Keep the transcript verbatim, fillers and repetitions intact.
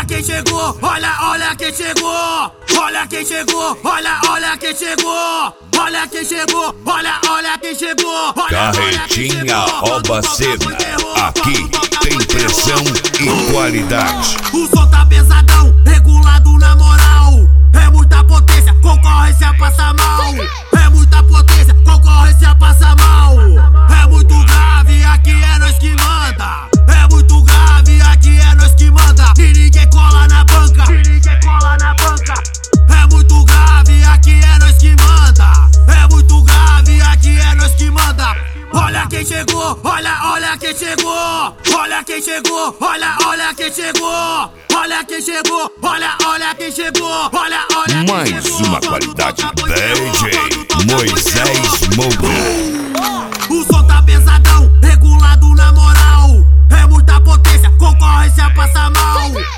quem chegou, olha, olha quem chegou. Olha quem chegou, olha, olha quem chegou. Olha quem chegou, olha, olha quem chegou. Carretinha rouba cena. Aqui tem pressão e qualidade. O som tá pesadão, regulado na moral. É muita potência, concorrência passa mal. É muita potência, concorrência passa mal. É muito grave, aqui é nós que manda. É muito grave, aqui é nós que manda. E ninguém cola na banca, e ninguém cola na banca. É muito grave, aqui é nós que manda. É muito grave, aqui é nós que manda. Olha quem chegou, olha, olha quem chegou. Olha quem chegou, olha, olha quem chegou. Olha quem chegou, olha, olha quem chegou. Olha, olha quem Mais chegou. uma qualidade D J Moisés Moura. O som tá pesadão, regulado na moral. É muita potência, concorrência passa mal.